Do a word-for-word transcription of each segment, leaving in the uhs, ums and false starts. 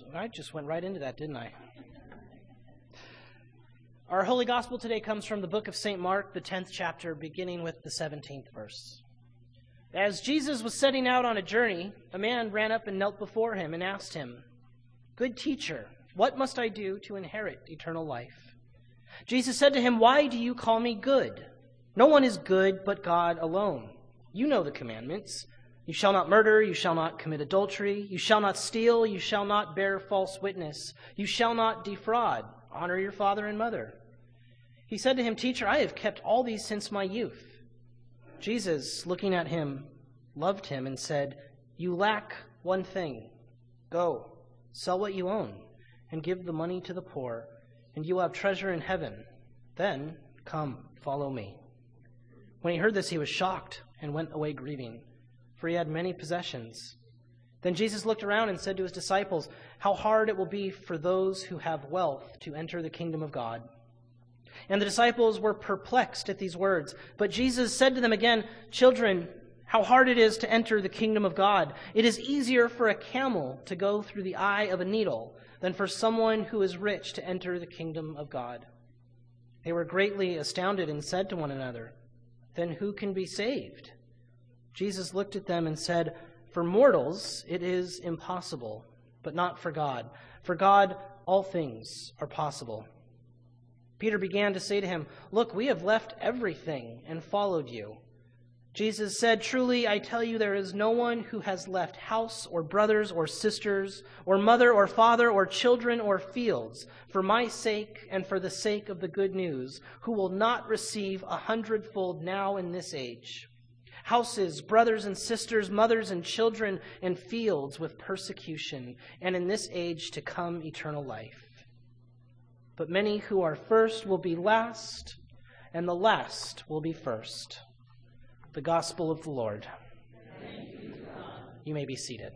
I just went right into that, didn't I? Our Holy Gospel today comes from the book of Saint Mark, the tenth chapter, beginning with the seventeenth verse. As Jesus was setting out on a journey, a man ran up and knelt before him and asked him, "Good teacher, what must I do to inherit eternal life?" Jesus said to him, "Why do you call me good? No one is good but God alone. You know the commandments. You shall not murder, you shall not commit adultery, you shall not steal, you shall not bear false witness, you shall not defraud, honor your father and mother." He said to him, "Teacher, I have kept all these since my youth." Jesus, looking at him, loved him and said, "You lack one thing. Go, sell what you own, and give the money to the poor, and you will have treasure in heaven. Then come, follow me." When he heard this, he was shocked and went away grieving, for he had many possessions. Then Jesus looked around and said to his disciples, "How hard it will be for those who have wealth to enter the kingdom of God." And the disciples were perplexed at these words. But Jesus said to them again, "Children, how hard it is to enter the kingdom of God. It is easier for a camel to go through the eye of a needle than for someone who is rich to enter the kingdom of God." They were greatly astounded and said to one another, "Then who can be saved?" Jesus looked at them and said, "For mortals it is impossible, but not for God. For God all things are possible." Peter began to say to him, "Look, we have left everything and followed you." Jesus said, "Truly, I tell you, there is no one who has left house or brothers or sisters or mother or father or children or fields for my sake and for the sake of the good news, who will not receive a hundredfold now in this age. Houses, brothers and sisters, mothers and children, and fields with persecution, and in this age to come eternal life. But many who are first will be last, and the last will be first." The Gospel of the Lord. Thank you, God. You may be seated.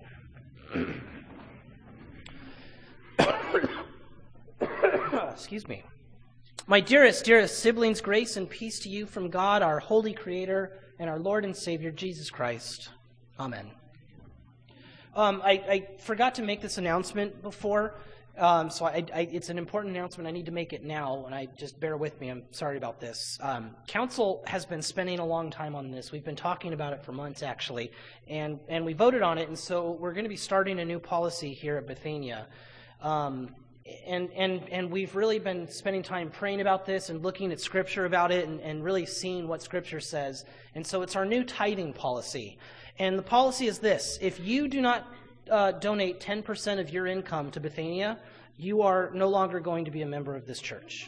Excuse me. My dearest, dearest siblings, grace and peace to you from God, our holy Creator, and our Lord and Savior, Jesus Christ. Amen. Um, I, I forgot to make this announcement before. Um, so I, I, it's an important announcement. I need to make it now, and I just bear with me. I'm sorry about this. Um, Council has been spending a long time on this. We've been talking about it for months, actually, and, and we voted on it, and so we're going to be starting a new policy here at Bethania. Um, and, and, and we've really been spending time praying about this and looking at Scripture about it and, and really seeing what Scripture says. And so it's our new tithing policy. And the policy is this: if you do not Uh, donate ten percent of your income to Bethania, you are no longer going to be a member of this church.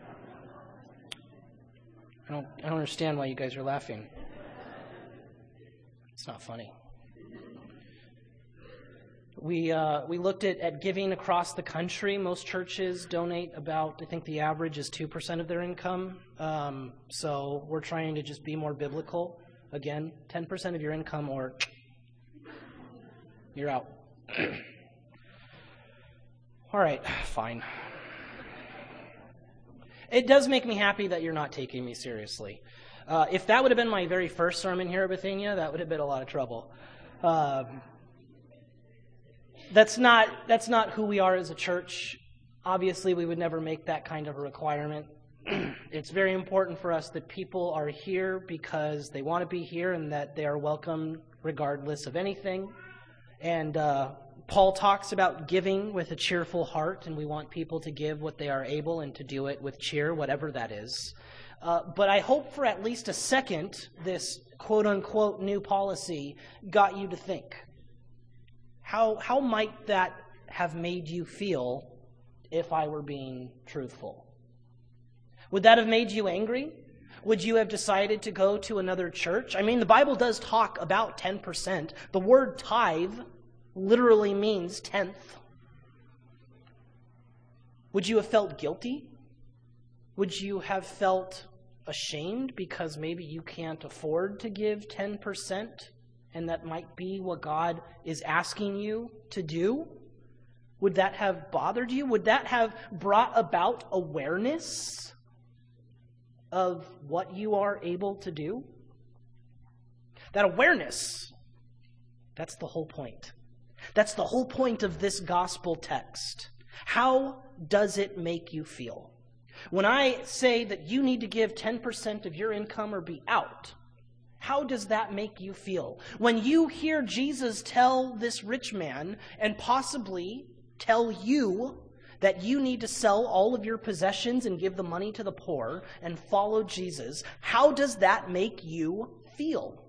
I don't, I don't understand why you guys are laughing. It's not funny. We uh, we looked at, at giving across the country. Most churches donate about, I think the average is two percent of their income. Um, so we're trying to just be more biblical. Again, ten percent of your income or you're out. All right, fine. It does make me happy that you're not taking me seriously. Uh, if that would have been my very first sermon here at Bethania, that would have been a lot of trouble. Um, that's not that's not who we are as a church. Obviously, we would never make that kind of a requirement. It's very important for us that people are here because they want to be here and that they are welcome regardless of anything. And uh, Paul talks about giving with a cheerful heart, and we want people to give what they are able and to do it with cheer, whatever that is. Uh, but I hope for at least a second this quote-unquote new policy got you to think. How, how might that have made you feel if I were being truthful? Would that have made you angry? Would you have decided to go to another church? I mean, the Bible does talk about ten percent. The word tithe literally means tenth. Would you have felt guilty? Would you have felt ashamed because maybe you can't afford to give ten percent and that might be what God is asking you to do? Would that have bothered you? Would that have brought about awareness of what you are able to do? That awareness, that's the whole point. That's the whole point of this gospel text. How does it make you feel? When I say that you need to give ten percent of your income or be out, how does that make you feel? When you hear Jesus tell this rich man, and possibly tell you, that you need to sell all of your possessions and give the money to the poor and follow Jesus, how does that make you feel?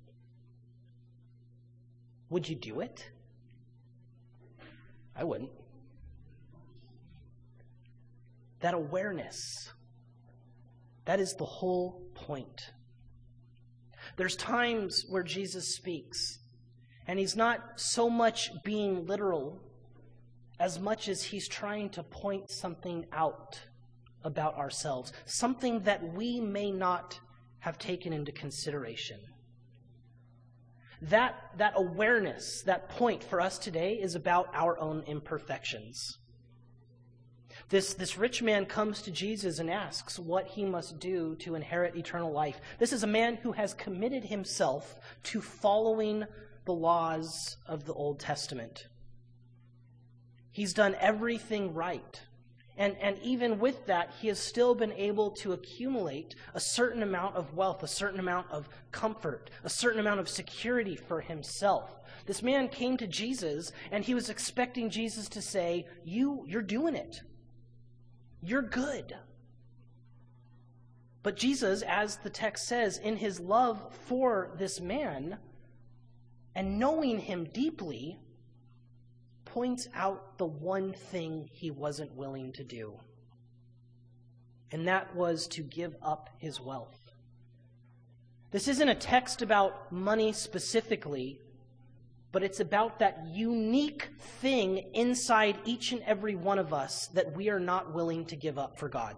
Would you do it? I wouldn't. That awareness, that is the whole point. There's times where Jesus speaks, and he's not so much being literal as much as he's trying to point something out about ourselves, something that we may not have taken into consideration. That, that awareness, that point for us today is about our own imperfections. This, this rich man comes to Jesus and asks what he must do to inherit eternal life. This is a man who has committed himself to following the laws of the Old Testament. He's done everything right. And, and even with that, he has still been able to accumulate a certain amount of wealth, a certain amount of comfort, a certain amount of security for himself. This man came to Jesus, and he was expecting Jesus to say, you, you're doing it. You're good. But Jesus, as the text says, in his love for this man, and knowing him deeply, points out the one thing he wasn't willing to do. And that was to give up his wealth. This isn't a text about money specifically, but it's about that unique thing inside each and every one of us that we are not willing to give up for God.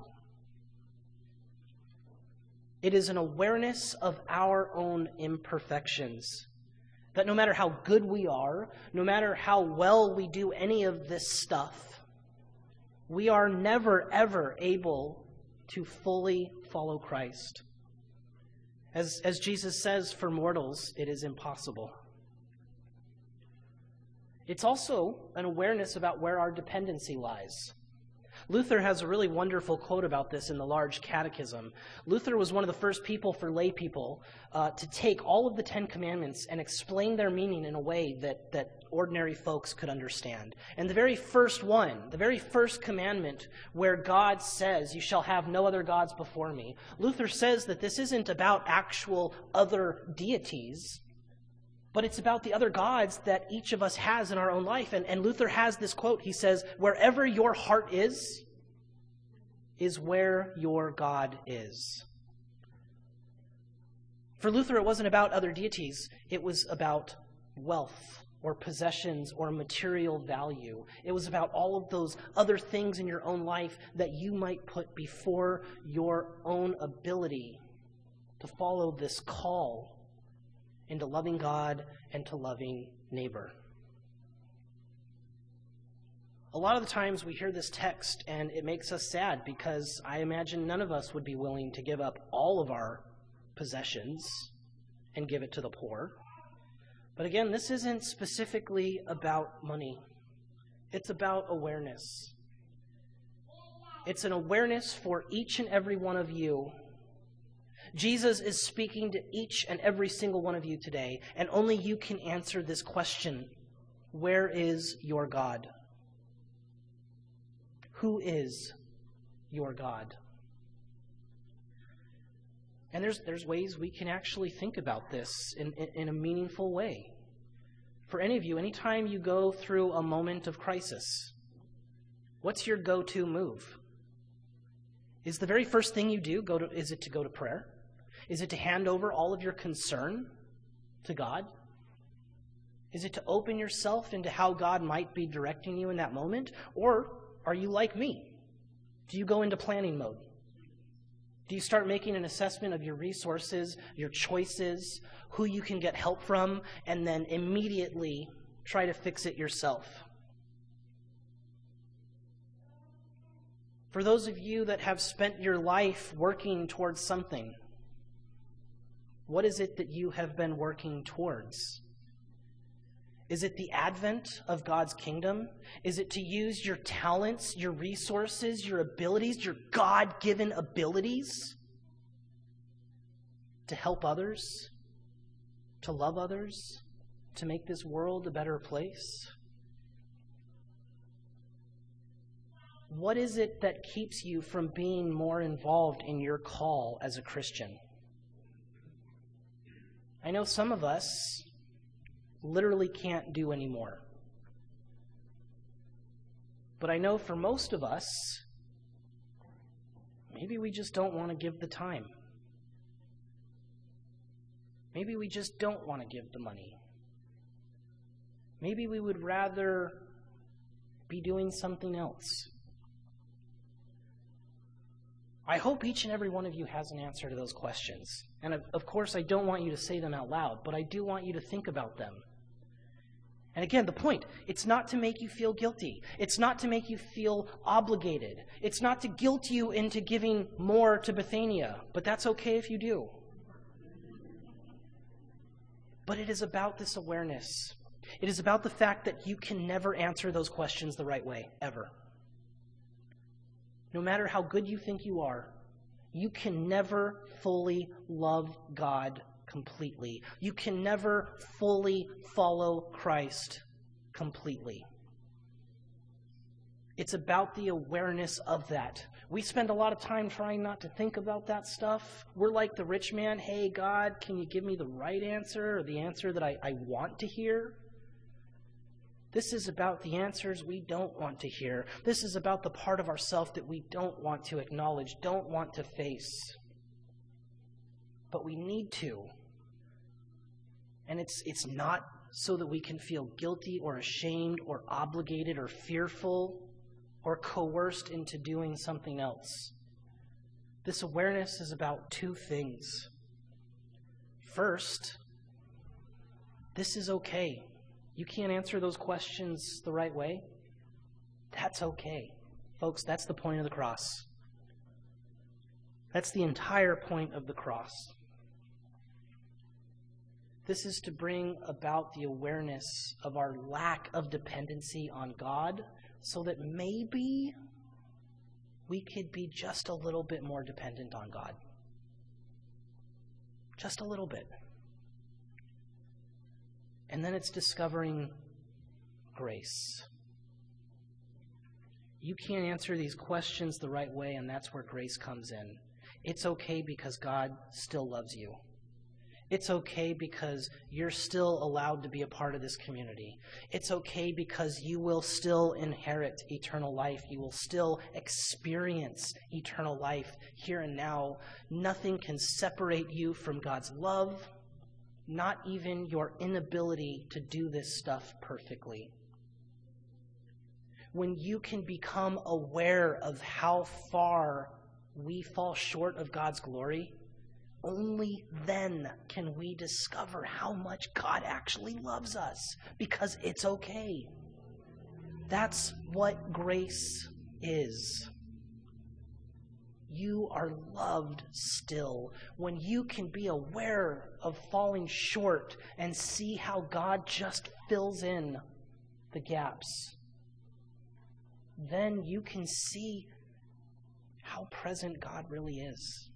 It is an awareness of our own imperfections. That no matter how good we are, no matter how well we do any of this stuff, we are never, ever able to fully follow Christ. As, as Jesus says, for mortals, it is impossible. It's also an awareness about where our dependency lies. Luther has a really wonderful quote about this in the Large Catechism. Luther was one of the first people for lay people uh, to take all of the Ten Commandments and explain their meaning in a way that, that ordinary folks could understand. And the very first one, the very first commandment where God says, you shall have no other gods before me, Luther says that this isn't about actual other deities, but it's about the other gods that each of us has in our own life. And, and Luther has this quote. He says, wherever your heart is, is where your God is. For Luther, it wasn't about other deities. It was about wealth or possessions or material value. It was about all of those other things in your own life that you might put before your own ability to follow this call into loving God and to loving neighbor. A lot of the times we hear this text and it makes us sad because I imagine none of us would be willing to give up all of our possessions and give it to the poor. But again, this isn't specifically about money. It's about awareness. It's an awareness for each and every one of you. Jesus is speaking to each and every single one of you today, and only you can answer this question. Where is your God? Who is your God? And there's there's ways we can actually think about this in, in, in a meaningful way. For any of you, anytime you go through a moment of crisis, what's your go-to move? Is the very first thing you do, go to, is it to go to prayer? Is it to hand over all of your concern to God? Is it to open yourself into how God might be directing you in that moment? Or are you like me? Do you go into planning mode? Do you start making an assessment of your resources, your choices, who you can get help from, and then immediately try to fix it yourself? For those of you that have spent your life working towards something, what is it that you have been working towards? Is it the advent of God's kingdom? Is it to use your talents, your resources, your abilities, your God-given abilities to help others, to love others, to make this world a better place? What is it that keeps you from being more involved in your call as a Christian? I know some of us literally can't do any more. But I know for most of us, maybe we just don't want to give the time. Maybe we just don't want to give the money. Maybe we would rather be doing something else. I hope each and every one of you has an answer to those questions. And of, of course, I don't want you to say them out loud, but I do want you to think about them. And again, the point, it's not to make you feel guilty. It's not to make you feel obligated. It's not to guilt you into giving more to Bethania, but that's okay if you do. But it is about this awareness. It is about the fact that you can never answer those questions the right way, ever. No matter how good you think you are, you can never fully love God completely. You can never fully follow Christ completely. It's about the awareness of that. We spend a lot of time trying not to think about that stuff. We're like the rich man. Hey, God, can you give me the right answer or the answer that I, I want to hear? This is about the answers we don't want to hear. This is about the part of ourselves that we don't want to acknowledge, don't want to face. But we need to. And it's it's not so that we can feel guilty or ashamed or obligated or fearful or coerced into doing something else. This awareness is about two things. First, this is okay. You can't answer those questions the right way. That's okay. Folks, that's the point of the cross. That's the entire point of the cross. This is to bring about the awareness of our lack of dependency on God so that maybe we could be just a little bit more dependent on God. Just a little bit. And then it's discovering grace. You can't answer these questions the right way, and that's where grace comes in. It's okay because God still loves you. It's okay because you're still allowed to be a part of this community. It's okay because you will still inherit eternal life. You will still experience eternal life here and now. Nothing can separate you from God's love, not even your inability to do this stuff perfectly. When you can become aware of how far we fall short of God's glory, only then can we discover how much God actually loves us, because it's okay. That's what grace is. You are loved still. When you can be aware of falling short and see how God just fills in the gaps, then you can see how present God really is.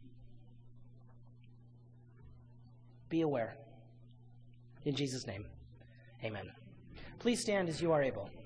Be aware. In Jesus' name, amen. Please stand as you are able.